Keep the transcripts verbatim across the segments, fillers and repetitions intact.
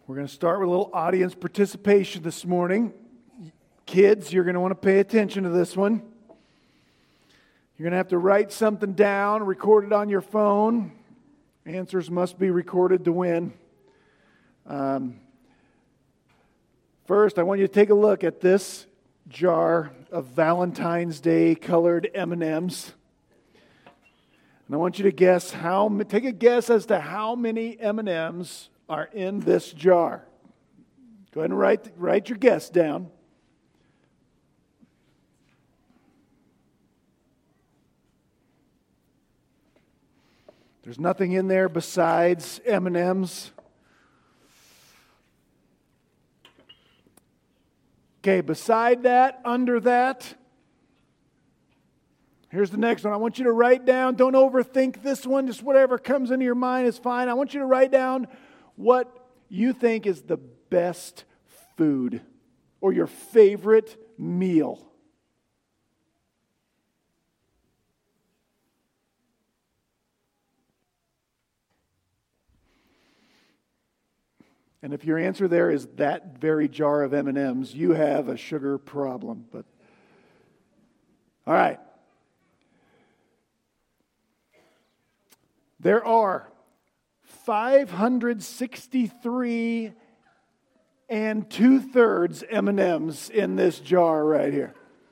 We're going to start with a little audience participation this morning. Kids, you're going to want to pay attention to this one. You're going to have to write something down, record it on your phone. Answers must be recorded to win. Um, first, I want you to take a look at this jar of Valentine's Day colored M and M's. And I want you to guess how, take a guess as to how many M and M's are in this jar. Go ahead and write, write your guess down. There's nothing in there besides M and M's. Okay, beside that, under that, here's the next one. I want you to write down, don't overthink this one, just whatever comes into your mind is fine. I want you to write down what you think is the best food or your favorite meal. And if your answer there is that very jar of M and M's, you have a sugar problem. But all right. There are five hundred sixty-three and two-thirds M and M's in this jar right here.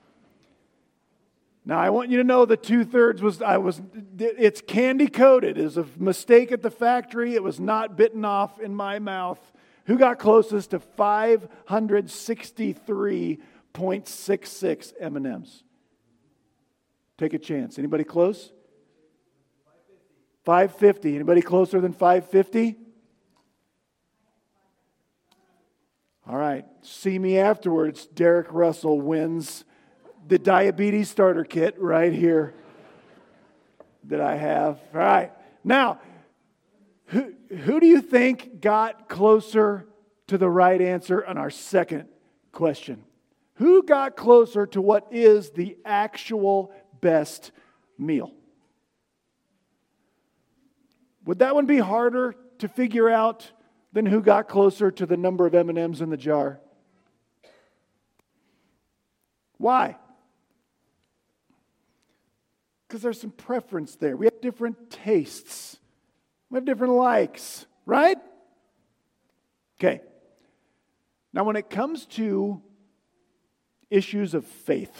Now, I want you to know the two-thirds was, I was, it's candy-coated. It was a mistake at the factory. It was not bitten off in my mouth. Who got closest to five hundred sixty-three point six six M and M's? Take a chance. Anybody close? five fifty. Anybody closer than five fifty? All right. See me afterwards. Derek Russell wins the diabetes starter kit right here that I have. All right. Now, who, who do you think got closer to the right answer on our second question? Who got closer to what is the actual best meal? Would that one be harder to figure out than who got closer to the number of M and M's in the jar? Why? Because there's some preference there. We have different tastes. We have different likes, right? Okay. Now, when it comes to issues of faith,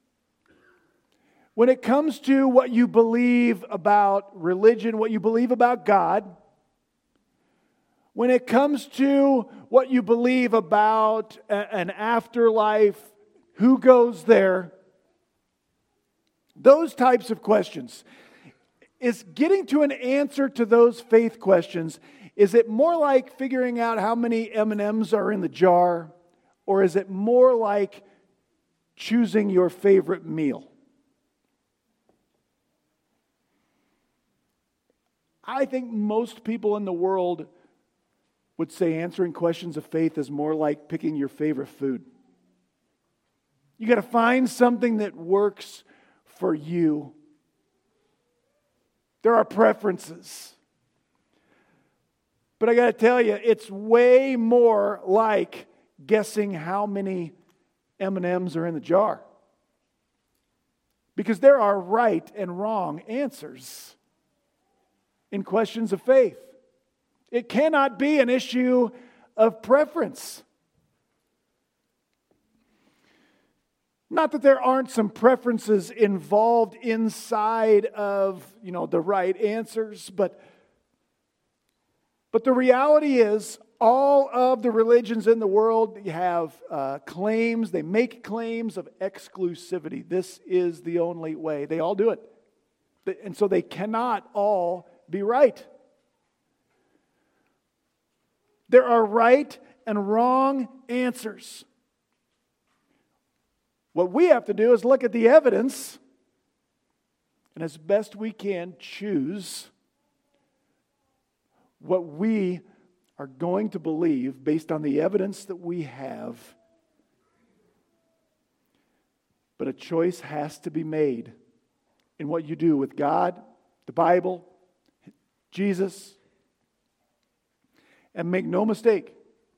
when it comes to what you believe about religion, what you believe about God, when it comes to what you believe about a, an afterlife, who goes there, those types of questions, is getting to an answer to those faith questions, is it more like figuring out how many M and M's are in the jar, or is it more like choosing your favorite meal? I think most people in the world would say answering questions of faith is more like picking your favorite food. You got to find something that works for you. There are preferences. But I got to tell you, it's way more like guessing how many M and M's are in the jar. Because there are right and wrong answers in questions of faith. It cannot be an issue of preference. Not that there aren't some preferences involved inside of, you know, the right answers, but, but the reality is all of the religions in the world have uh, claims, they make claims of exclusivity. This is the only way. They all do it. And so they cannot all be right. There are right and wrong answers. What we have to do is look at the evidence and as best we can choose what we are going to believe based on the evidence that we have. But a choice has to be made in what you do with God, the Bible, Jesus. And make no mistake,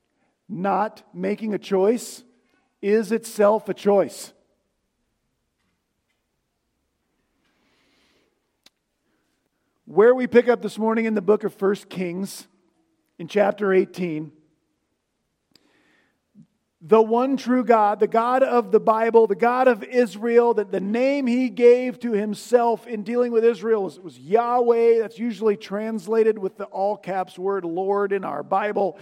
not making a choice is itself a choice. Where we pick up this morning in the book of First Kings, in chapter eighteen, the one true God, the God of the Bible, the God of Israel, that the name He gave to Himself in dealing with Israel was, was Yahweh. That's usually translated with the all caps word Lord in our Bible.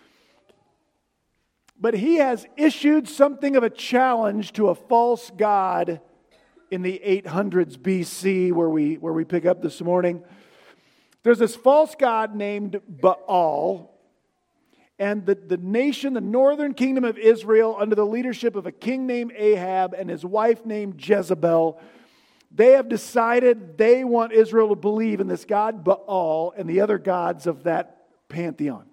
But He has issued something of a challenge to a false god in the eight hundreds B C, where we, where we pick up this morning. There's this false god named Baal. And the, the nation, the northern kingdom of Israel, under the leadership of a king named Ahab and his wife named Jezebel, they have decided they want Israel to believe in this god Baal and the other gods of that pantheon.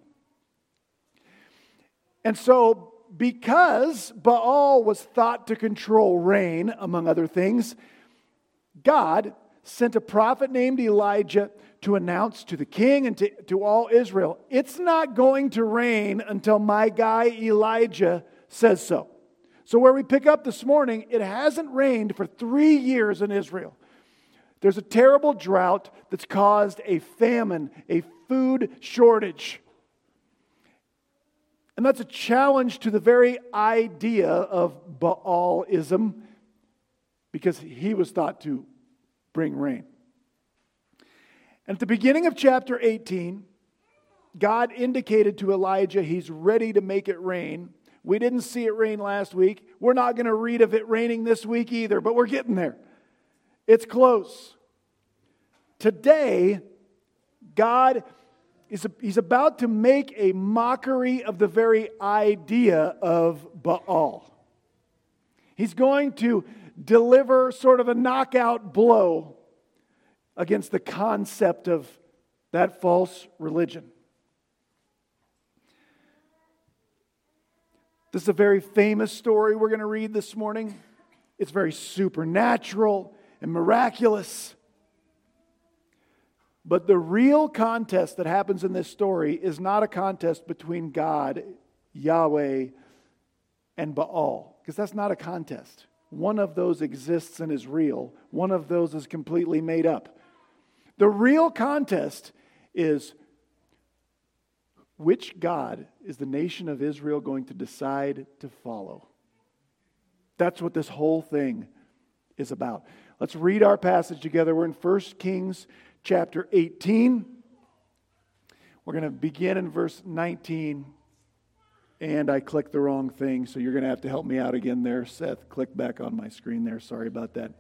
And so, because Baal was thought to control rain, among other things, God sent a prophet named Elijah to announce to the king and to, to all Israel, it's not going to rain until my guy Elijah says so. So where we pick up this morning, it hasn't rained for three years in Israel. There's a terrible drought that's caused a famine, a food shortage. And that's a challenge to the very idea of Baalism, because he was thought to bring rain. And at the beginning of chapter eighteen, God indicated to Elijah He's ready to make it rain. We didn't see it rain last week. We're not going to read of it raining this week either, but we're getting there. It's close. Today, God is He's about to make a mockery of the very idea of Baal. He's going to deliver sort of a knockout blow against the concept of that false religion. This is a very famous story we're going to read this morning. It's very supernatural and miraculous. But the real contest that happens in this story is not a contest between God, Yahweh, and Baal, because that's not a contest. One of those exists and is real. One of those is completely made up. The real contest is, which God is the nation of Israel going to decide to follow? That's what this whole thing is about. Let's read our passage together. We're in First Kings chapter eighteen. We're going to begin in verse nineteen. And I clicked the wrong thing, so you're going to have to help me out again there, Seth. Click back on my screen there. Sorry about that.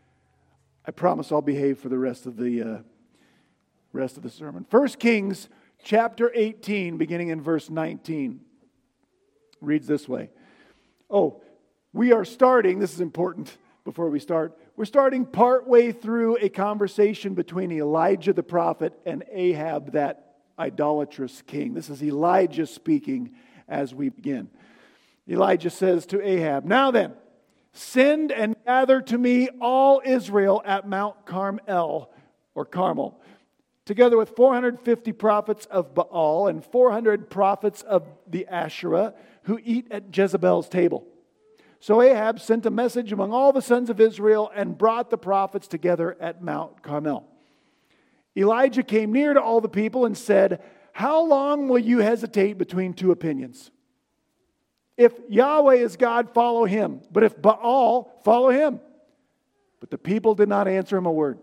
I promise I'll behave for the rest of the uh, rest of the sermon. First Kings chapter eighteen, beginning in verse nineteen, reads this way. Oh, we are starting, this is important before we start, we're starting partway through a conversation between Elijah the prophet and Ahab, that idolatrous king. This is Elijah speaking as we begin. Elijah says to Ahab, "Now then, send and gather to me all Israel at Mount Carmel," or Carmel, "together with four hundred fifty prophets of Baal and four hundred prophets of the Asherah who eat at Jezebel's table." So Ahab sent a message among all the sons of Israel and brought the prophets together at Mount Carmel. Elijah came near to all the people and said, "How long will you hesitate between two opinions? If Yahweh is God, follow Him. But if Baal, follow him." But the people did not answer him a word.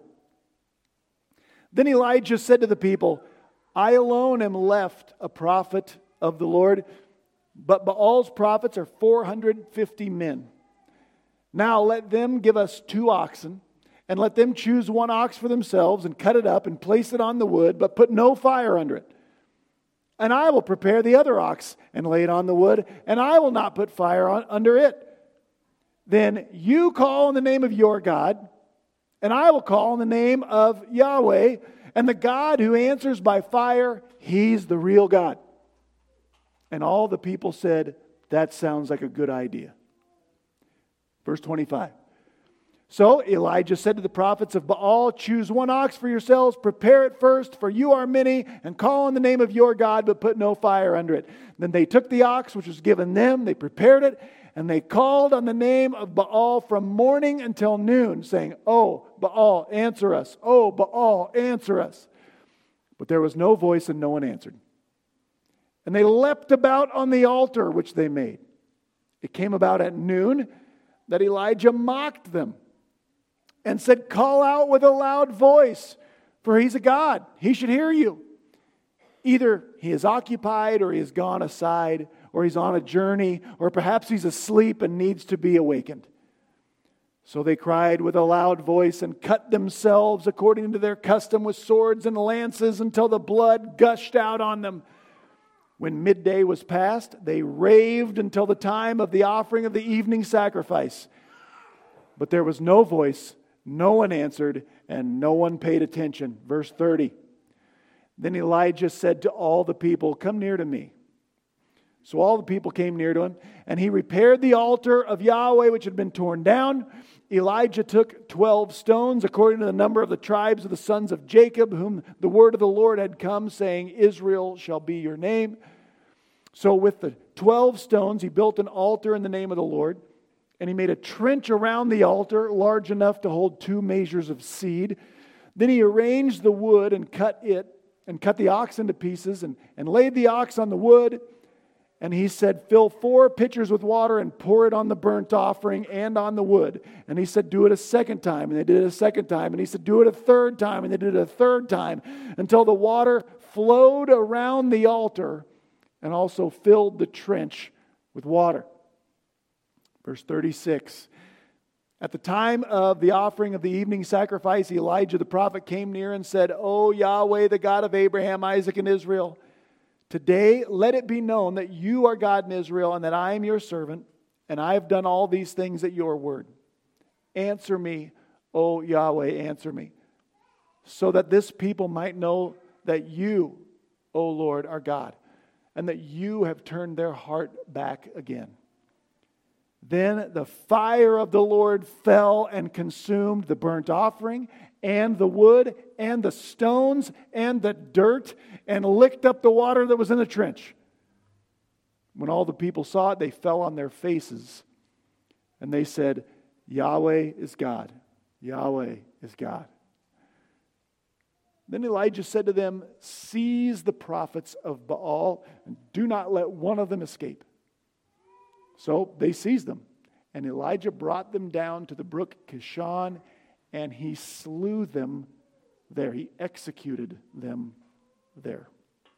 Then Elijah said to the people, "I alone am left a prophet of the Lord, but Baal's prophets are four hundred fifty men. Now let them give us two oxen, and let them choose one ox for themselves and cut it up and place it on the wood, but put no fire under it. And I will prepare the other ox and lay it on the wood, and I will not put fire on, under it. Then you call on the name of your God, and I will call on the name of Yahweh, and the God who answers by fire, He's the real God." And all the people said, "That sounds like a good idea." Verse twenty-five. So Elijah said to the prophets of Baal, choose one ox for yourselves, prepare it first, for you are many, and call on the name of your God, but put no fire under it. Then they took the ox which was given them, they prepared it, and they called on the name of Baal from morning until noon, saying, Oh, Baal, answer us. Oh, Baal, answer us. But there was no voice and no one answered. And they leapt about on the altar which they made. It came about at noon that Elijah mocked them and said, Call out with a loud voice, for he's a God. He should hear you. Either he is occupied, or he has gone aside, or he's on a journey, or perhaps he's asleep and needs to be awakened. So they cried with a loud voice and cut themselves according to their custom with swords and lances until the blood gushed out on them. When midday was past, they raved until the time of the offering of the evening sacrifice. But there was no voice, no one answered, and no one paid attention. Verse thirty. Then Elijah said to all the people, Come near to me. So all the people came near to him, and he repaired the altar of Yahweh which had been torn down. Elijah took twelve stones, according to the number of the tribes of the sons of Jacob, whom the word of the Lord had come, saying, Israel shall be your name. So with the twelve stones, he built an altar in the name of the Lord, and he made a trench around the altar, large enough to hold two measures of seed. Then he arranged the wood and cut it, and cut the ox into pieces, and, and laid the ox on the wood. And he said, Fill four pitchers with water and pour it on the burnt offering and on the wood. And he said, Do it a second time. And they did it a second time. And he said, Do it a third time. And they did it a third time, until the water flowed around the altar and also filled the trench with water. Verse thirty-six. At the time of the offering of the evening sacrifice, Elijah the prophet came near and said, O Yahweh, the God of Abraham, Isaac, and Israel, today let it be known that you are God in Israel, and that I am your servant, and I have done all these things at your word. Answer me, O Yahweh, answer me, so that this people might know that you, O Lord, are God, and that you have turned their heart back again. Then the fire of the Lord fell and consumed the burnt offering and the wood and the stones and the dirt and licked up the water that was in the trench. When all the people saw it, they fell on their faces and they said, Yahweh is God. Yahweh is God. Then Elijah said to them, Seize the prophets of Baal and do not let one of them escape. So they seized them, and Elijah brought them down to the brook Kishon, and he slew them there. He executed them there.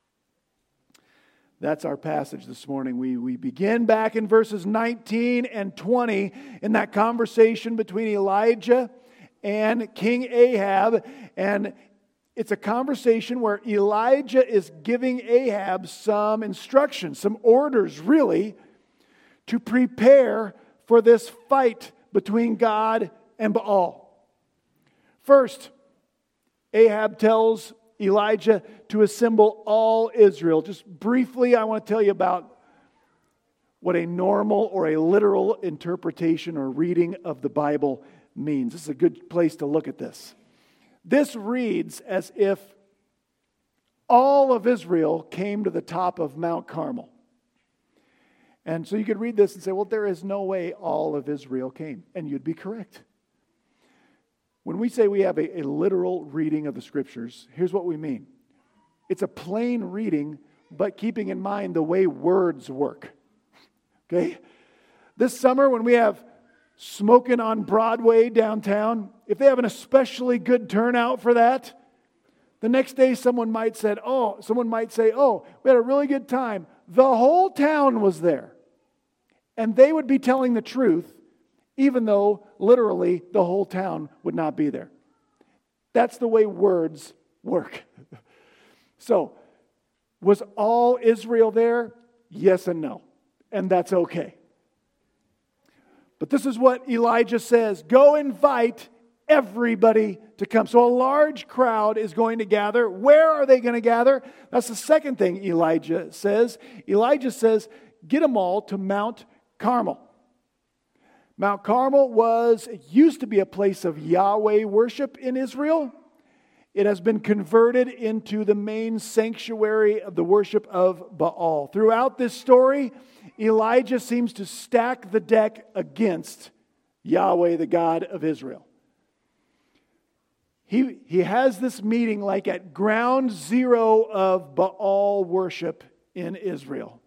That's our passage this morning. We, we begin back in verses nineteen and twenty in that conversation between Elijah and King Ahab, and it's a conversation where Elijah is giving Ahab some instructions, some orders, really, to prepare for this fight between God and Baal. First, Ahab tells Elijah to assemble all Israel. Just briefly, I want to tell you about what a normal or a literal interpretation or reading of the Bible means. This is a good place to look at this. This reads as if all of Israel came to the top of Mount Carmel. And so you could read this and say, well, there is no way all of Israel came. And you'd be correct. When we say we have a, a literal reading of the Scriptures, here's what we mean. It's a plain reading, but keeping in mind the way words work. Okay? This summer when we have Smoking on Broadway downtown, if they have an especially good turnout for that, the next day someone might said, oh, someone might say, oh, we had a really good time. The whole town was there. And they would be telling the truth, even though literally the whole town would not be there. That's the way words work. So, was all Israel there? Yes and no. And that's okay. But this is what Elijah says. Go invite everybody to come. So a large crowd is going to gather. Where are they going to gather? That's the second thing Elijah says. Elijah says, get them all to Mount Carmel. Mount Carmel was, it used to be a place of Yahweh worship in Israel. It has been converted into the main sanctuary of the worship of Baal. Throughout this story, Elijah seems to stack the deck against Yahweh, the God of Israel. He, he has this meeting like at ground zero of Baal worship in Israel.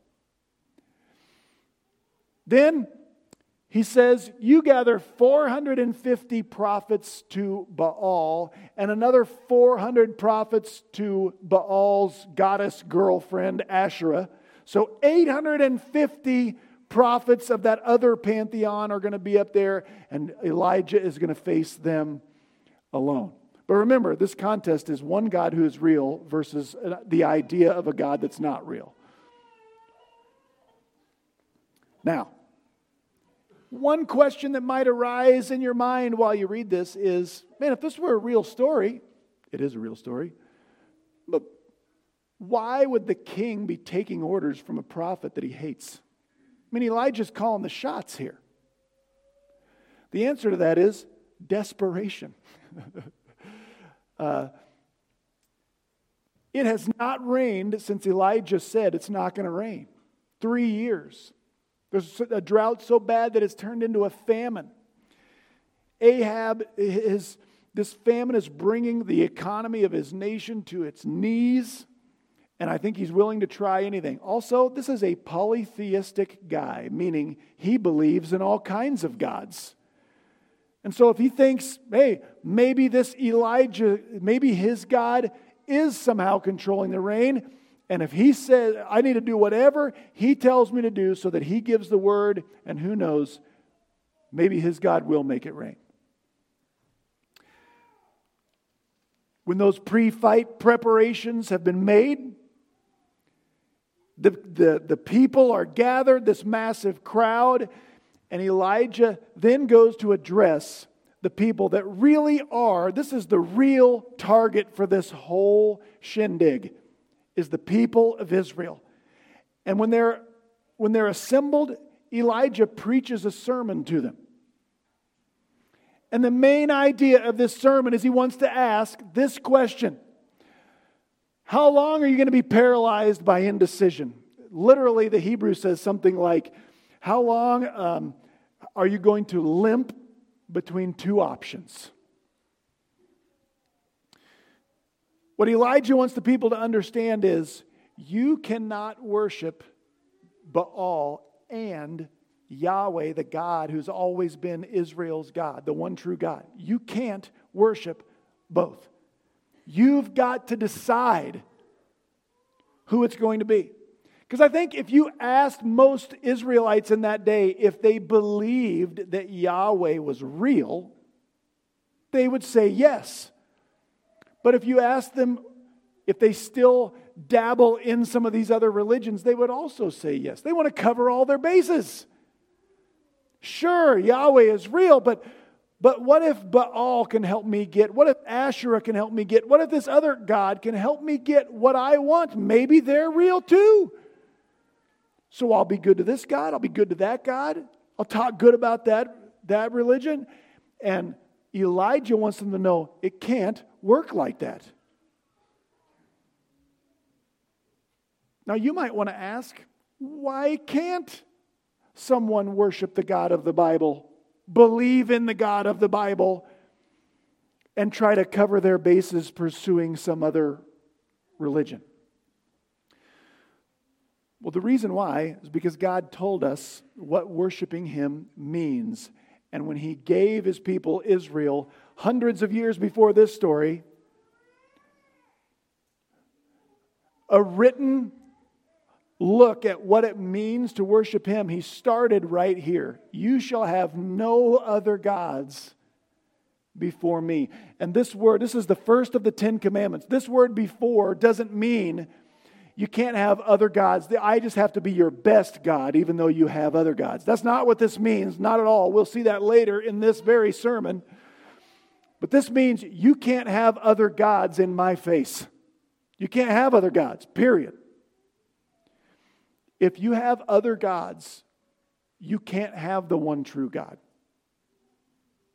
Then he says, you gather four hundred fifty prophets to Baal and another four hundred prophets to Baal's goddess girlfriend, Asherah. So eight hundred fifty prophets of that other pantheon are going to be up there, and Elijah is going to face them alone. But remember, this contest is one God who is real versus the idea of a God that's not real. Now, one question that might arise in your mind while you read this is, man, if this were a real story, it is a real story, but why would the king be taking orders from a prophet that he hates? I mean, Elijah's calling the shots here. The answer to that is desperation. uh, it has not rained since Elijah said it's not going to rain. Three years. There's a drought so bad that it's turned into a famine. Ahab, his, this famine is bringing the economy of his nation to its knees, and I think he's willing to try anything. Also, this is a polytheistic guy, meaning he believes in all kinds of gods. And so if he thinks, hey, maybe this Elijah, maybe his God is somehow controlling the rain, and if he says, I need to do whatever he tells me to do so that he gives the word, and who knows, maybe his God will make it rain. When those pre-fight preparations have been made, the, the, the people are gathered, this massive crowd, and Elijah then goes to address the people that really are, this is the real target for this whole shindig, is the people of Israel. And when they're when they're assembled, Elijah preaches a sermon to them. And the main idea of this sermon is he wants to ask this question: how long are you going to be paralyzed by indecision? Literally, the Hebrew says something like, how long um, are you going to limp between two options? What Elijah wants the people to understand is you cannot worship Baal and Yahweh, the God who's always been Israel's God, the one true God. You can't worship both. You've got to decide who it's going to be. Because I think if you asked most Israelites in that day if they believed that Yahweh was real, they would say yes. But if you ask them if they still dabble in some of these other religions, they would also say yes. They want to cover all their bases. Sure, Yahweh is real, but, but what if Baal can help me get? What if Asherah can help me get? What if this other God can help me get what I want? Maybe they're real too. So I'll be good to this God, I'll be good to that God. I'll talk good about that, that religion. And Elijah wants them to know it can't work like that. Now you might want to ask, why can't someone worship the God of the Bible, believe in the God of the Bible, and try to cover their bases pursuing some other religion? Well, the reason why is because God told us what worshiping Him means. And when He gave His people Israel hundreds of years before this story a written look at what it means to worship Him, He started right here. You shall have no other gods before me. And this word, this is the first of the Ten Commandments. This word before doesn't mean you can't have other gods. I just have to be your best God, even though you have other gods. That's not what this means, not at all. We'll see that later in this very sermon. But this means you can't have other gods in my face. You can't have other gods, period. If you have other gods, you can't have the one true God.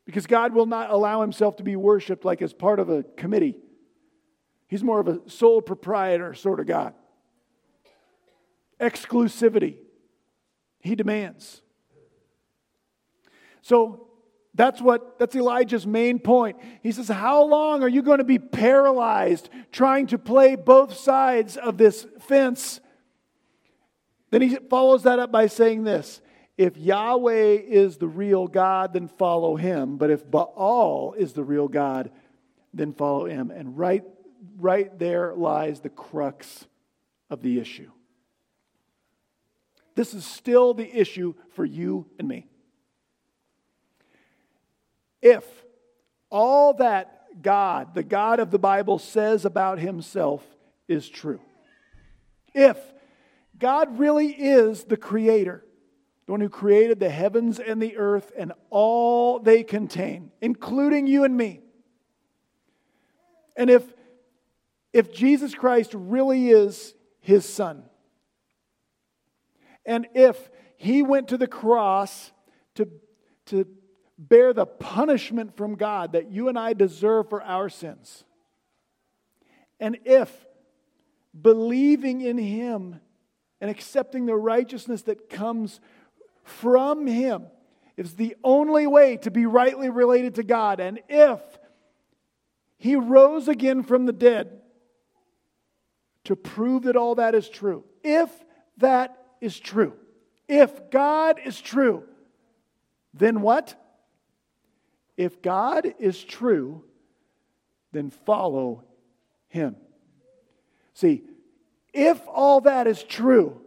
Because God will not allow himself to be worshiped like as part of a committee. He's more of a sole proprietor sort of God. Exclusivity. He demands. So that's what that's Elijah's main point. He says, how long are you going to be paralyzed trying to play both sides of this fence? Then he follows that up by saying this: if Yahweh is the real God, then follow him. But if Baal is the real God, then follow him. And right, right there lies the crux of the issue. This is still the issue for you and me. If all that God, the God of the Bible, says about himself is true, if God really is the creator, the one who created the heavens and the earth and all they contain, including you and me, and if, if Jesus Christ really is his Son, and if he went to the cross to, to bear the punishment from God that you and I deserve for our sins, and if believing in him and accepting the righteousness that comes from him is the only way to be rightly related to God, and if he rose again from the dead to prove that all that is true, if that is true, if God is true, then what? If God is true, then follow him. See, if all that is true,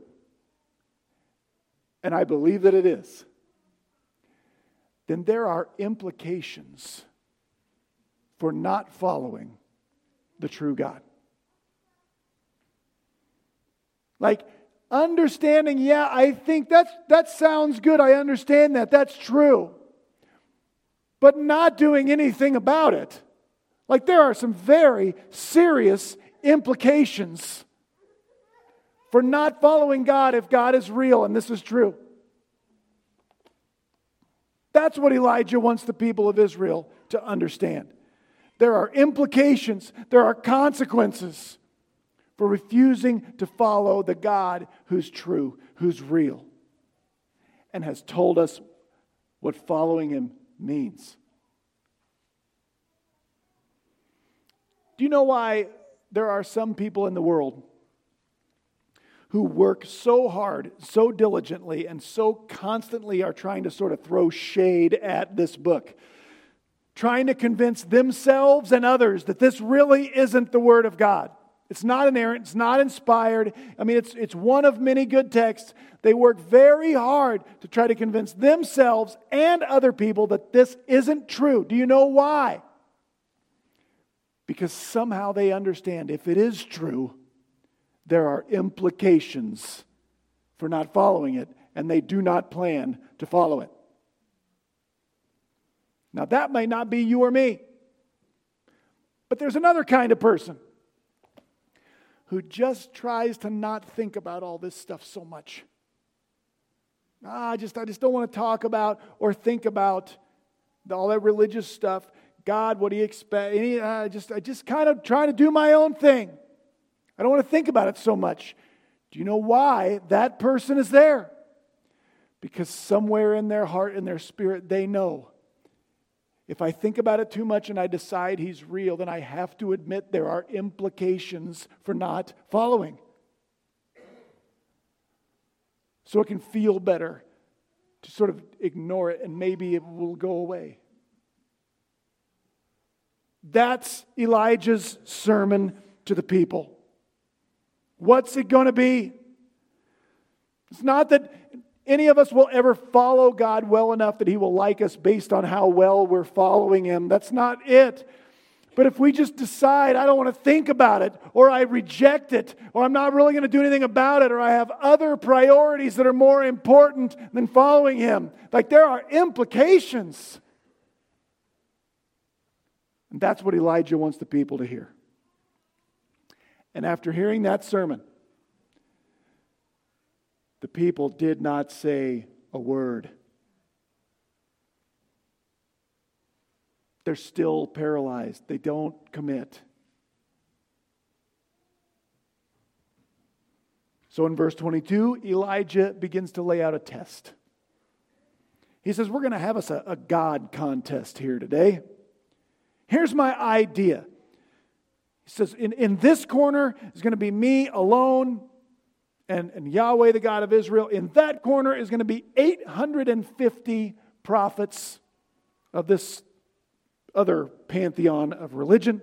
and I believe that it is, then there are implications for not following the true God. Like understanding, yeah, I think that's, that sounds good. I understand that. That's true. But not doing anything about it. Like there are some very serious implications for not following God if God is real and this is true. That's what Elijah wants the people of Israel to understand. There are implications, there are consequences for refusing to follow the God who's true, who's real, and has told us what following him means. Do you know why there are some people in the world who work so hard, so diligently, and so constantly are trying to sort of throw shade at this book, trying to convince themselves and others that this really isn't the Word of God? It's not inerrant, it's not inspired. I mean, it's, it's one of many good texts. They work very hard to try to convince themselves and other people that this isn't true. Do you know why? Because somehow they understand if it is true, there are implications for not following it, and they do not plan to follow it. Now, that may not be you or me, but there's another kind of person who just tries to not think about all this stuff so much. Ah, I just, I just don't want to talk about or think about all that religious stuff. God, what do you expect? Any, uh, just, I just kind of trying to do my own thing. I don't want to think about it so much. Do you know why that person is there? Because somewhere in their heart and their spirit, they know if I think about it too much and I decide he's real, then I have to admit there are implications for not following. So it can feel better to sort of ignore it and maybe it will go away. That's Elijah's sermon to the people. What's it going to be? It's not that any of us will ever follow God well enough that He will like us based on how well we're following Him. That's not it. But if we just decide, I don't want to think about it, or I reject it, or I'm not really going to do anything about it, or I have other priorities that are more important than following Him, like there are implications. And that's what Elijah wants the people to hear. And after hearing that sermon, the people did not say a word. they're still paralyzed. They don't commit. So in verse twenty-two, Elijah begins to lay out a test. He says, we're going to have us a, a God contest here today. Here's my idea. He says, in, in this corner is going to be me alone and, and Yahweh, the God of Israel. In that corner is going to be eight hundred fifty prophets of this other pantheon of religion.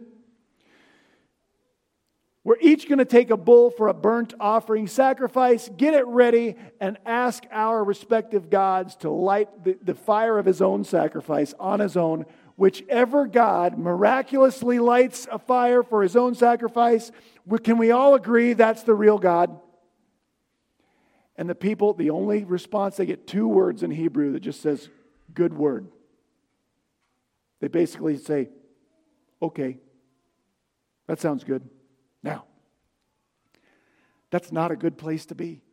We're each going to take a bull for a burnt offering sacrifice, get it ready, and ask our respective gods to light the, the fire of his own sacrifice on his own. Whichever God miraculously lights a fire for his own sacrifice, can we all agree that's the real God? And the people, the only response, they get two words in Hebrew that just says, good word. They basically say, okay, that sounds good. Now, that's not a good place to be.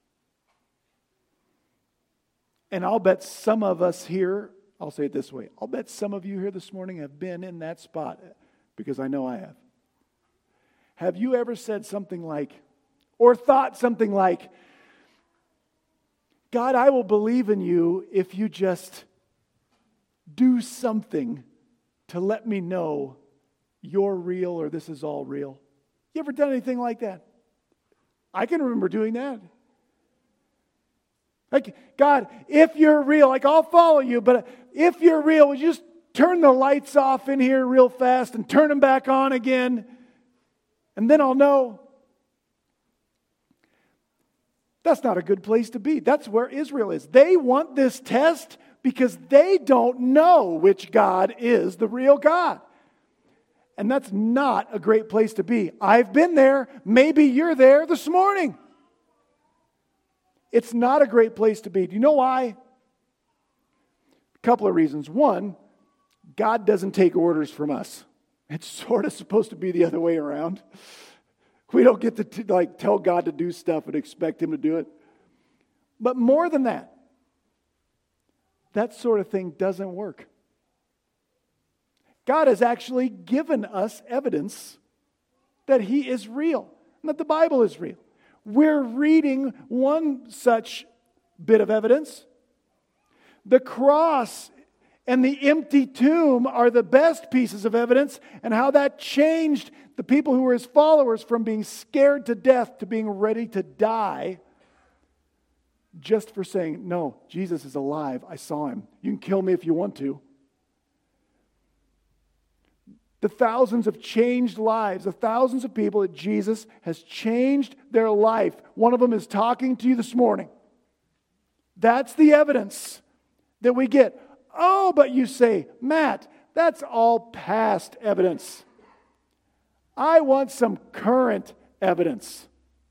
And I'll bet some of us here, I'll say it this way, I'll bet some of you here this morning have been in that spot, because I know I have. Have you ever said something like, or thought something like, God, I will believe in you if you just do something to let me know you're real or this is all real? You ever done anything like that? I can remember doing that. Like, God, if you're real, like I'll follow you, but if you're real, would you just turn the lights off in here real fast and turn them back on again? And then I'll know. That's not a good place to be. That's where Israel is. They want this test because they don't know which God is the real God. And that's not a great place to be. I've been there. Maybe you're there this morning. It's not a great place to be. Do you know why? A couple of reasons. One, God doesn't take orders from us. It's sort of supposed to be the other way around. We don't get to t- like tell God to do stuff and expect Him to do it. But more than that, that sort of thing doesn't work. God has actually given us evidence that He is real, and that the Bible is real. We're reading one such bit of evidence. The cross and the empty tomb are the best pieces of evidence, and how that changed the people who were His followers from being scared to death to being ready to die just for saying, no, Jesus is alive. I saw Him. You can kill me if you want to. The thousands of changed lives, the thousands of people that Jesus has changed their life. One of them is talking to you this morning. That's the evidence that we get. Oh, but you say, Matt, that's all past evidence. I want some current evidence.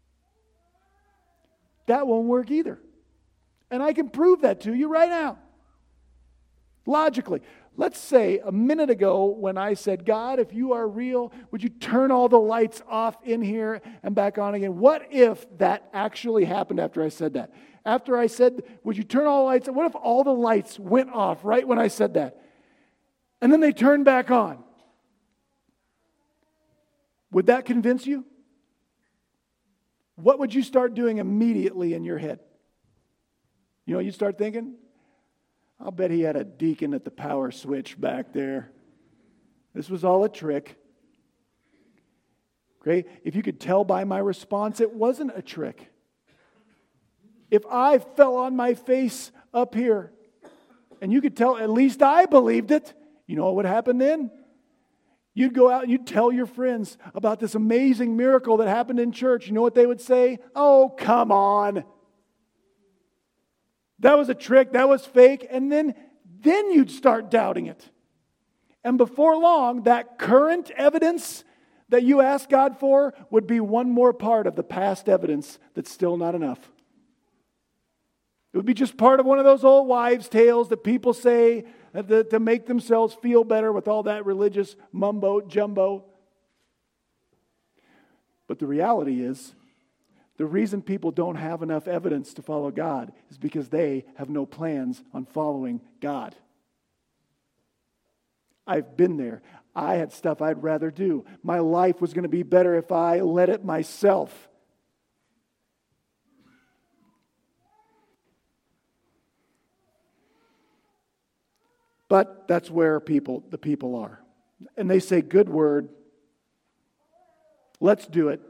That won't work either. And I can prove that to you right now. Logically. Let's say a minute ago when I said, God, if you are real, would you turn all the lights off in here and back on again? What if that actually happened after I said that? After I said, would you turn all the lights? What if all the lights went off right when I said that? And then they turned back on. Would that convince you? What would you start doing immediately in your head? You know, you start thinking, I'll bet he had a deacon at the power switch back there. This was all a trick. Okay? If you could tell by my response, it wasn't a trick. If I fell on my face up here, and you could tell, at least I believed it, you know what would happen then? You'd go out and you'd tell your friends about this amazing miracle that happened in church. You know what they would say? Oh, come on. That was a trick. That was fake. And then, then you'd start doubting it. And before long, that current evidence that you ask God for would be one more part of the past evidence that's still not enough. It would be just part of one of those old wives' tales that people say to make themselves feel better with all that religious mumbo jumbo. But the reality is, the reason people don't have enough evidence to follow God is because they have no plans on following God. I've been there. I had stuff I'd rather do. My life was going to be better if I led it myself. But that's where people, the people are. And they say, good word. Let's do it.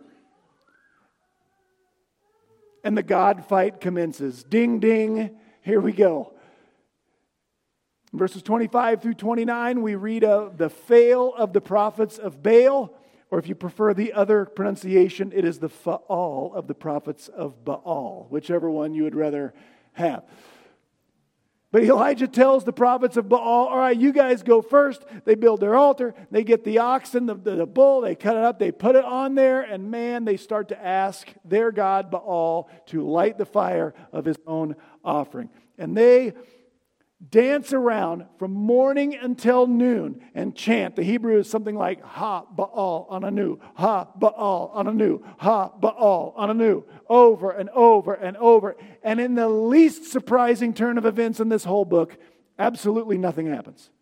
And the God fight commences. Ding, ding. Here we go. In verses twenty-five through twenty-nine, we read of the fail of the prophets of Baal, or if you prefer the other pronunciation, it is the faal of the prophets of Baal, whichever one you would rather have. But Elijah tells the prophets of Baal, all right, you guys go first. They build their altar. They get the oxen, the, the, the bull. They cut it up. They put it on there. And man, they start to ask their god Baal to light the fire of his own offering. And they dance around from morning until noon and chant. The Hebrew is something like Ha Baal Ananu, Ha Baal Ananu, Ha Baal Ananu, over and over and over. And in the least surprising turn of events in this whole book, absolutely nothing happens.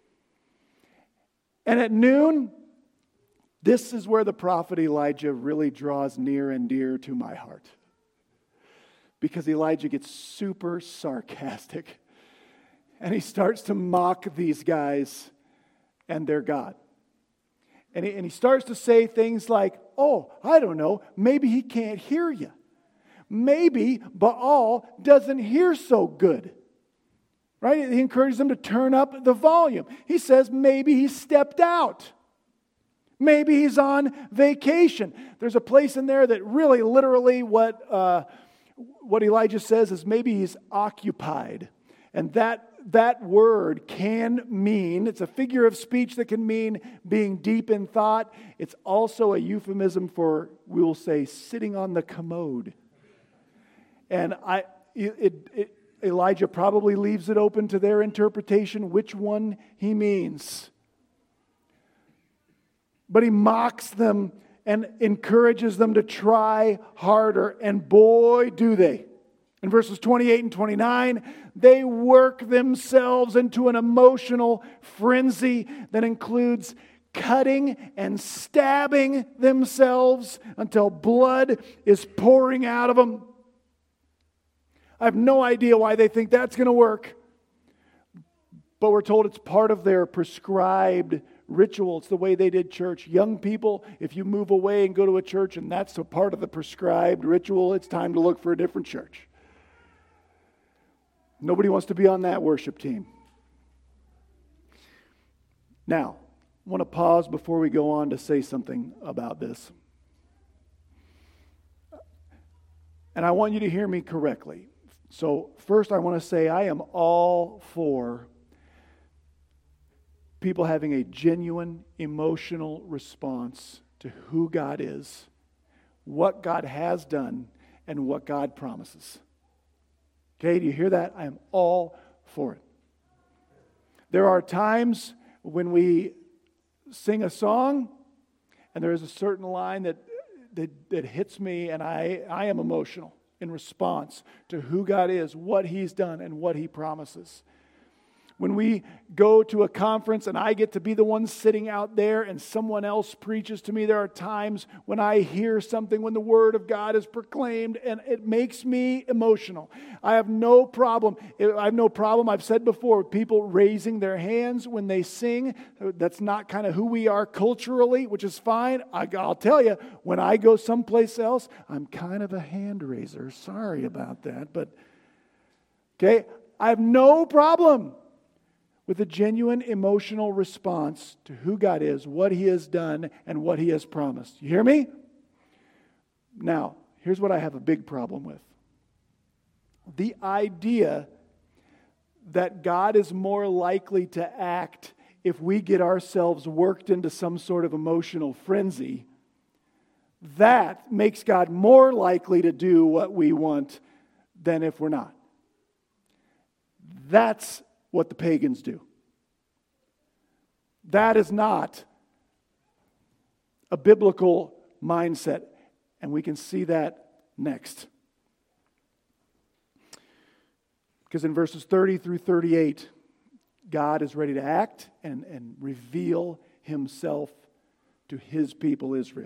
And at noon, this is where the prophet Elijah really draws near and dear to my heart. Because Elijah gets super sarcastic. And he starts to mock these guys and their God. And he, and he starts to say things like, oh, I don't know, maybe he can't hear you. Maybe Baal doesn't hear so good. Right? He encourages them to turn up the volume. He says maybe he stepped out. Maybe he's on vacation. There's a place in there that really literally what, uh, what Elijah says is maybe he's occupied. And that That word can mean, it's a figure of speech that can mean being deep in thought. It's also a euphemism for, we will say, sitting on the commode. And I, it, it, Elijah probably leaves it open to their interpretation which one he means. But he mocks them and encourages them to try harder. And boy, do they. In verses twenty-eight and twenty-nine, they work themselves into an emotional frenzy that includes cutting and stabbing themselves until blood is pouring out of them. I have no idea why they think that's going to work. But we're told it's part of their prescribed ritual. It's the way they did church. Young people, if you move away and go to a church and that's a part of the prescribed ritual, it's time to look for a different church. Nobody wants to be on that worship team. Now, I want to pause before we go on to say something about this. And I want you to hear me correctly. So first I want to say I am all for people having a genuine emotional response to who God is, what God has done, and what God promises. Okay, do you hear that? I am all for it. There are times when we sing a song and there is a certain line that, that, that hits me and I, I am emotional in response to who God is, what He's done, and what He promises. When we go to a conference and I get to be the one sitting out there and someone else preaches to me, there are times when I hear something, when the Word of God is proclaimed, and it makes me emotional. I have no problem. I have no problem, I've said before, with people raising their hands when they sing. That's not kind of who we are culturally, which is fine. I, I'll tell you, when I go someplace else, I'm kind of a hand raiser. Sorry about that, but okay, I have no problem with a genuine emotional response to who God is, what He has done, and what He has promised. You hear me? Now, here's what I have a big problem with. The idea that God is more likely to act if we get ourselves worked into some sort of emotional frenzy, that makes God more likely to do what we want than if we're not. That's what the pagans do. That is not a biblical mindset, and we can see that next. Because in verses thirty through thirty-eight, God is ready to act and, and reveal himself to his people Israel.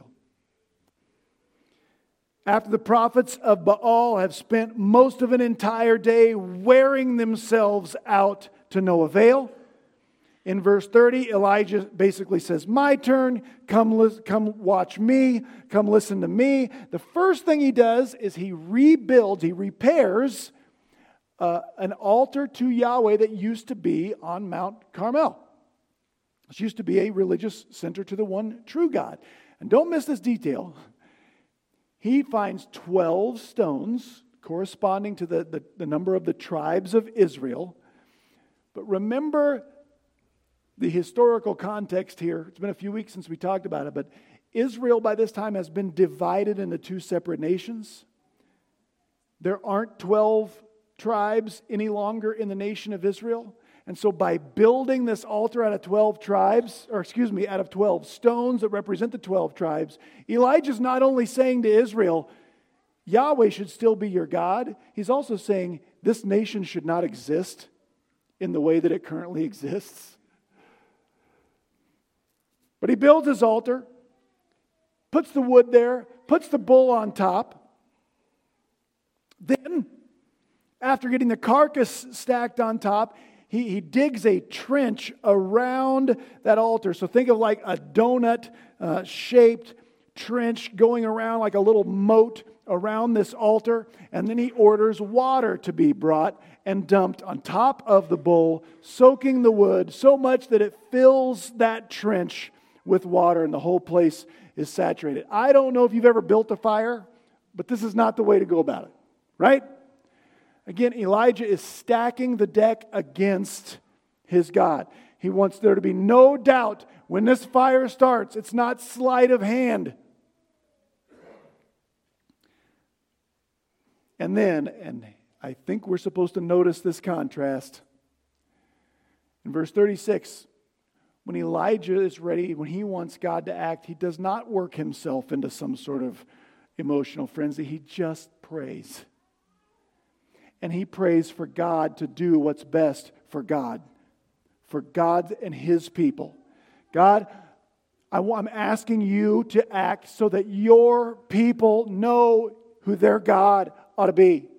After the prophets of Baal have spent most of an entire day wearing themselves out to no avail, in verse thirty, Elijah basically says, my turn, come, li- come watch me, come listen to me. The first thing he does is he rebuilds, he repairs uh, an altar to Yahweh that used to be on Mount Carmel. This used to be a religious center to the one true God. And don't miss this detail. He finds twelve stones corresponding to the, the, the number of the tribes of Israel. But remember the historical context here. It's been a few weeks since we talked about it, but Israel by this time has been divided into two separate nations. There aren't twelve tribes any longer in the nation of Israel. And so by building this altar out of twelve tribes, or excuse me, out of twelve stones that represent the twelve tribes, Elijah's not only saying to Israel, Yahweh should still be your God, he's also saying this nation should not exist in the way that it currently exists. But he builds his altar, puts the wood there, puts the bull on top. Then, after getting the carcass stacked on top, he, he digs a trench around that altar. So think of like a donut-shaped uh, trench going around like a little moat around this altar. And then he orders water to be brought and dumped on top of the bull, soaking the wood so much that it fills that trench with water and the whole place is saturated. I don't know if you've ever built a fire, but this is not the way to go about it, right? Again, Elijah is stacking the deck against his God. He wants there to be no doubt when this fire starts, it's not sleight of hand. And then, and I think we're supposed to notice this contrast. In verse thirty-six, when Elijah is ready, when he wants God to act, he does not work himself into some sort of emotional frenzy. He just prays. And he prays for God to do what's best for God, for God and his people. God, I want, I'm asking you to act so that your people know who their God ought to be.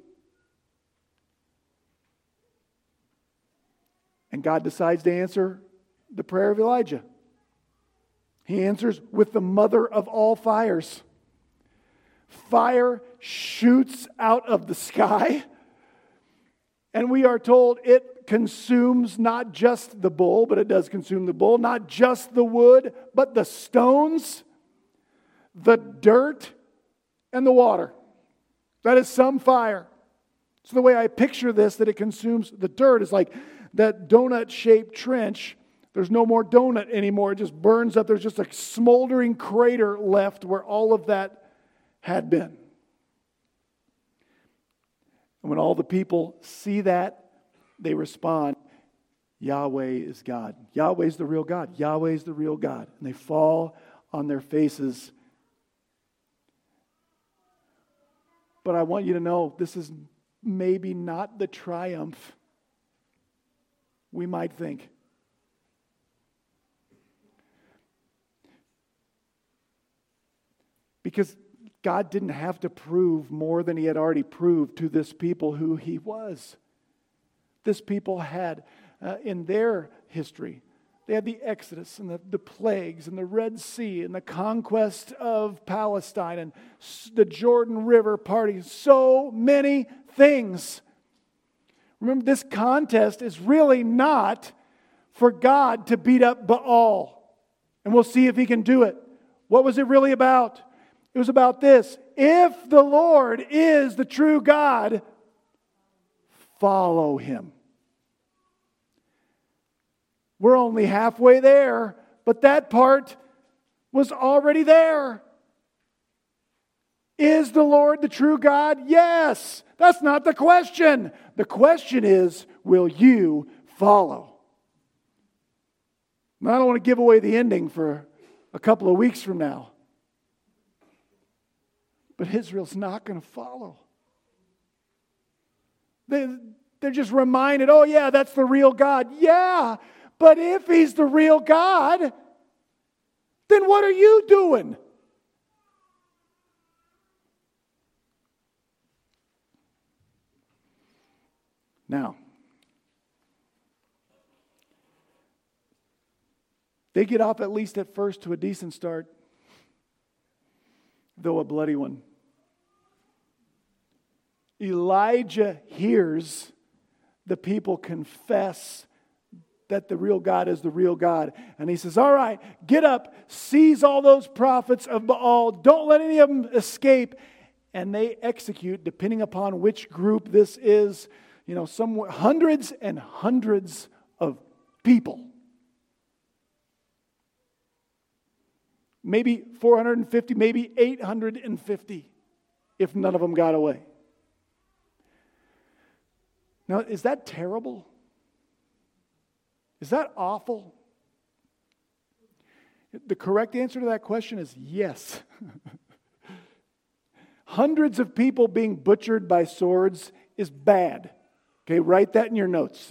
And God decides to answer the prayer of Elijah. He answers with the mother of all fires. Fire shoots out of the sky, and we are told it consumes not just the bull, but it does consume the bull, not just the wood, but the stones, the dirt, and the water. That is some fire. So the way I picture this, that it consumes the dirt, is like that donut-shaped trench. There's no more donut anymore. It just burns up. There's just a smoldering crater left where all of that had been. And when all the people see that, they respond, Yahweh is God. Yahweh is the real God. Yahweh is the real God. And they fall on their faces. But I want you to know this is maybe not the triumph we might think. Because God didn't have to prove more than he had already proved to this people who he was. This people had, uh, in their history, they had the Exodus and the, the plagues and the Red Sea and the conquest of Palestine and the Jordan River party. So many things. Remember, this contest is really not for God to beat up Baal. And we'll see if he can do it. What was it really about? It was about this. If the Lord is the true God, follow him. We're only halfway there, but that part was already there. Is the Lord the true God? Yes. That's not the question. The question is, will you follow? Now, I don't want to give away the ending for a couple of weeks from now. But Israel's not going to follow. They, they're just reminded, oh yeah, that's the real God. Yeah, but if He's the real God, then what are you doing? Now, they get off at least at first to a decent start, though a bloody one. Elijah hears the people confess that the real God is the real God. And he says, all right, get up, seize all those prophets of Baal, don't let any of them escape. And they execute, depending upon which group this is, you know, some hundreds and hundreds of people. Maybe four hundred fifty, maybe eight hundred fifty, if none of them got away. Now, is that terrible? Is that awful? The correct answer to that question is yes. Hundreds of people being butchered by swords is bad. Okay, write that in your notes.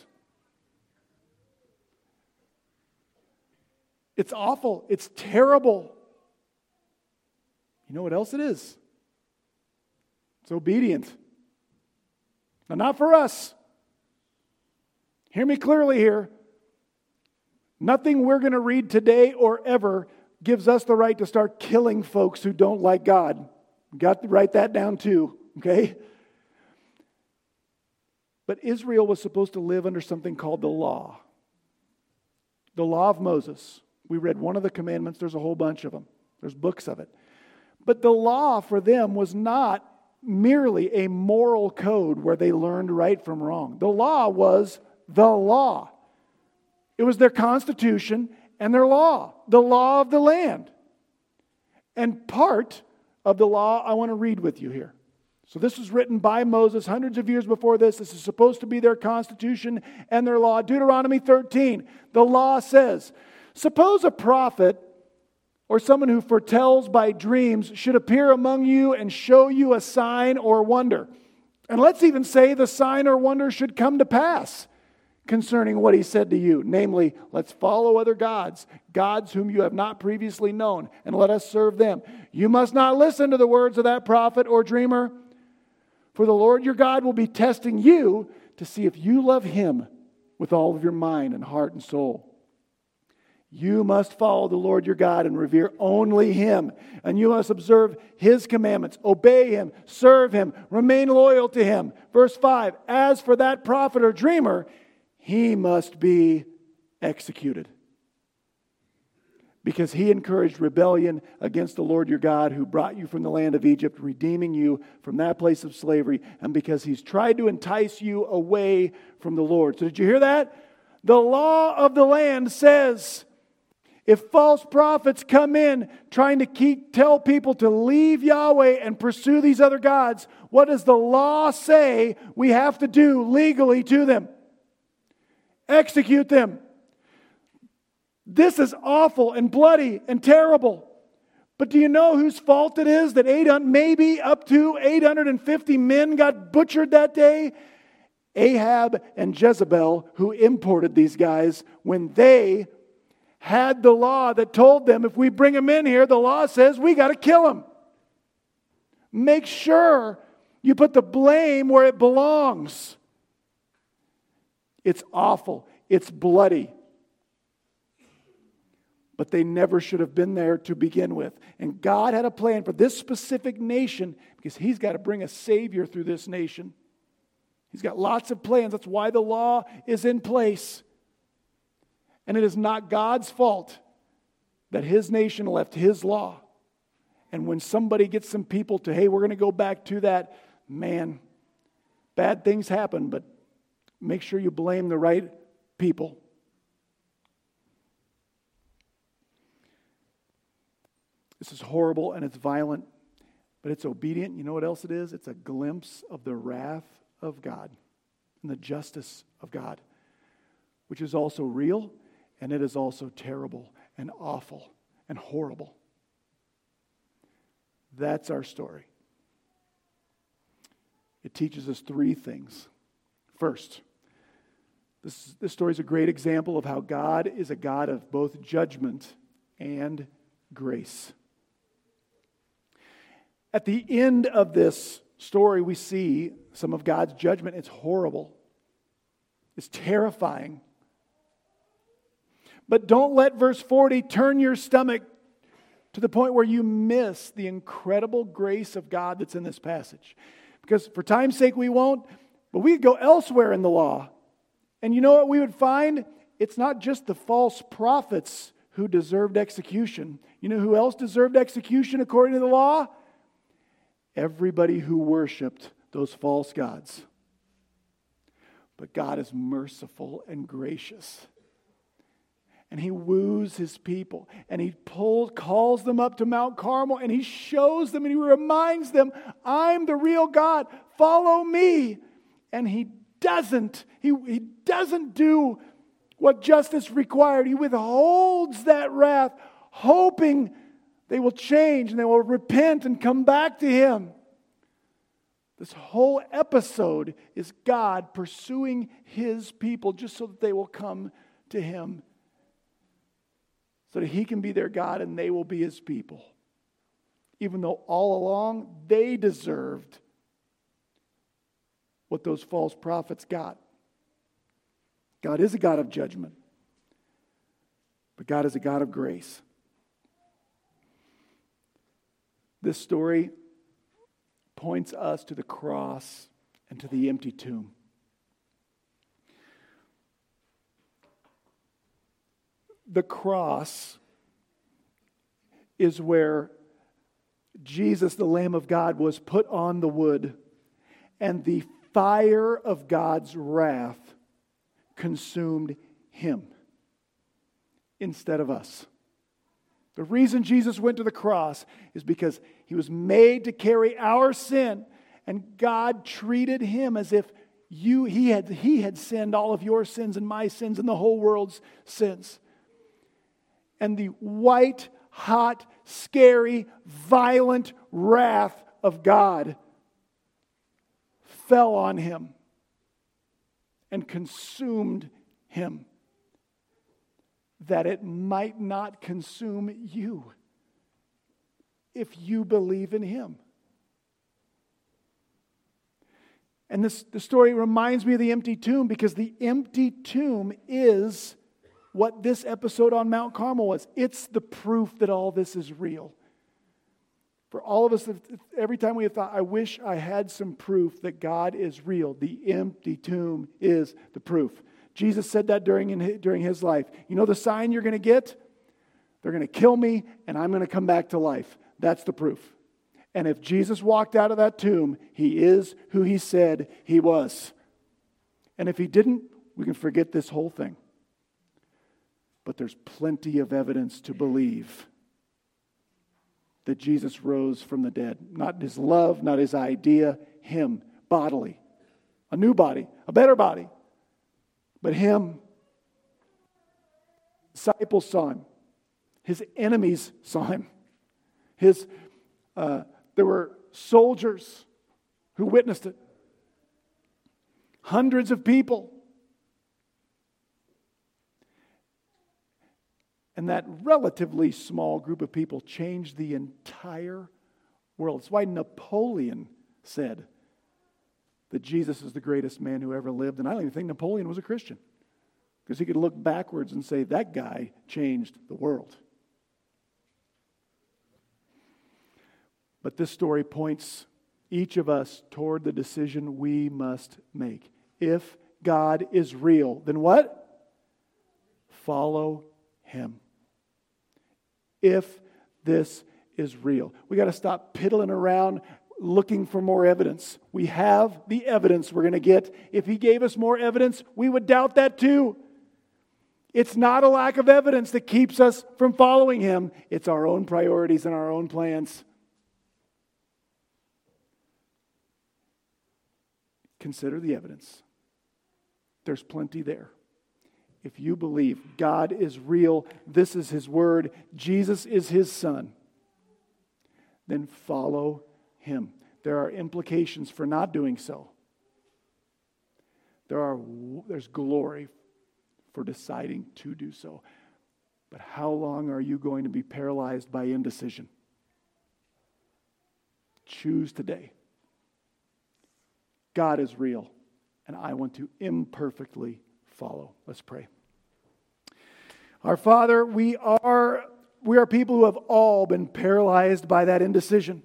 It's awful. It's terrible. You know what else it is? It's obedient. Now, not for us. Hear me clearly here. Nothing we're going to read today or ever gives us the right to start killing folks who don't like God. Got to write that down too, okay? But Israel was supposed to live under something called the law. The law of Moses. We read one of the commandments. There's a whole bunch of them. There's books of it. But the law for them was not merely a moral code where they learned right from wrong. The law was the law. It was their constitution and their law, the law of the land. And part of the law I want to read with you here. So this was written by Moses hundreds of years before this. This is supposed to be their constitution and their law. Deuteronomy thirteen, the law says, suppose a prophet or someone who foretells by dreams should appear among you and show you a sign or wonder. And let's even say the sign or wonder should come to pass concerning what he said to you. Namely, let's follow other gods, gods whom you have not previously known, and let us serve them. You must not listen to the words of that prophet or dreamer, for the Lord your God will be testing you to see if you love Him with all of your mind and heart and soul. You must follow the Lord your God and revere only Him. And you must observe His commandments, obey Him, serve Him, remain loyal to Him. Verse five, as for that prophet or dreamer, he must be executed. Because he encouraged rebellion against the Lord your God who brought you from the land of Egypt, redeeming you from that place of slavery, and because he's tried to entice you away from the Lord. So did you hear that? The law of the land says, if false prophets come in trying to keep, tell people to leave Yahweh and pursue these other gods, what does the law say we have to do legally to them? Execute them. This is awful and bloody and terrible. But do you know whose fault it is that eight hundred, maybe up to eight hundred fifty men got butchered that day? Ahab and Jezebel, who imported these guys, when they had the law that told them if we bring them in here, the law says we got to kill them. Make sure you put the blame where it belongs. It's awful. It's bloody. But they never should have been there to begin with. And God had a plan for this specific nation because He's got to bring a Savior through this nation. He's got lots of plans. That's why the law is in place. And it is not God's fault that His nation left His law. And when somebody gets some people to, hey, we're going to go back to that, man, bad things happen, but make sure you blame the right people. This is horrible and it's violent, but it's obedient. You know what else it is? It's a glimpse of the wrath of God and the justice of God, which is also real, and it is also terrible and awful and horrible. That's our story. It teaches us three things. First, this, this story is a great example of how God is a God of both judgment and grace. At the end of this story, we see some of God's judgment. It's horrible. It's terrifying. But don't let verse forty turn your stomach to the point where you miss the incredible grace of God that's in this passage. Because for time's sake we won't, but we could go elsewhere in the law. And you know what we would find? It's not just the false prophets who deserved execution. You know who else deserved execution according to the law? Everybody who worshiped those false gods. But God is merciful and gracious. And He woos His people. And He pulls, calls them up to Mount Carmel. And He shows them and He reminds them, I'm the real God. Follow me. And He doesn't. He, he doesn't do what justice required. He withholds that wrath, hoping they will change and they will repent and come back to Him. This whole episode is God pursuing His people just so that they will come to Him. So that He can be their God and they will be His people. Even though all along they deserved what those false prophets got. God is a God of judgment. But God is a God of grace. This story points us to the cross and to the empty tomb. The cross is where Jesus, the Lamb of God, was put on the wood, and the fire of God's wrath consumed Him instead of us. The reason Jesus went to the cross is because He was made to carry our sin, and God treated Him as if you he had, he had sinned all of your sins and my sins and the whole world's sins. And the white, hot, scary, violent wrath of God fell on Him and consumed Him, that it might not consume you if you believe in Him. And this the story reminds me of the empty tomb, because the empty tomb is what this episode on Mount Carmel was. It's the proof that all this is real. For all of us, every time we have thought, I wish I had some proof that God is real, the empty tomb is the proof. Jesus said that during, during His life. You know the sign you're going to get? They're going to kill me and I'm going to come back to life. That's the proof. And if Jesus walked out of that tomb, He is who He said He was. And if He didn't, we can forget this whole thing. But there's plenty of evidence to believe that Jesus rose from the dead. Not His love, not His idea, Him, bodily. A new body, a better body. But Him. Disciples saw Him. His enemies saw Him. His, uh, there were soldiers who witnessed it. Hundreds of people. And that relatively small group of people changed the entire world. That's why Napoleon said that Jesus is the greatest man who ever lived. And I don't even think Napoleon was a Christian, because he could look backwards and say, that guy changed the world. But this story points each of us toward the decision we must make. If God is real, then what? Follow Him. If this is real. We got to stop piddling around looking for more evidence. We have the evidence we're going to get. If He gave us more evidence, we would doubt that too. It's not a lack of evidence that keeps us from following Him. It's our own priorities and our own plans. Consider the evidence. There's plenty there. If you believe God is real, this is His word, Jesus is His Son, then follow Him. There are implications for not doing so. There are, there's glory for deciding to do so. But how long are you going to be paralyzed by indecision? Choose today. God is real, and I want to imperfectly follow. Let's pray. Our Father, we are, we are people who have all been paralyzed by that indecision.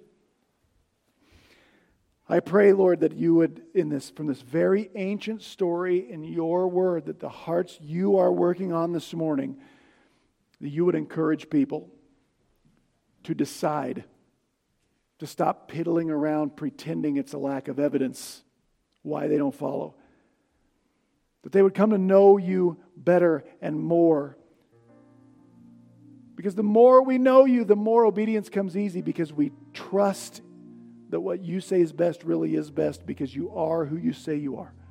I pray, Lord, that you would, in this, from this very ancient story in your word, that the hearts you are working on this morning, that you would encourage people to decide, to stop piddling around pretending it's a lack of evidence why they don't follow. That they would come to know you better and more. Because the more we know you, the more obedience comes easy, because we trust that what you say is best really is best, because you are who you say you are.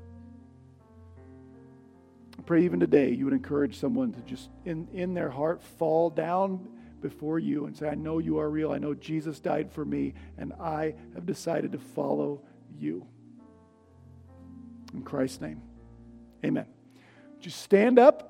I pray even today you would encourage someone to just in, in their heart fall down before you and say, I know you are real. I know Jesus died for me, and I have decided to follow you. In Christ's name, amen. Just stand up.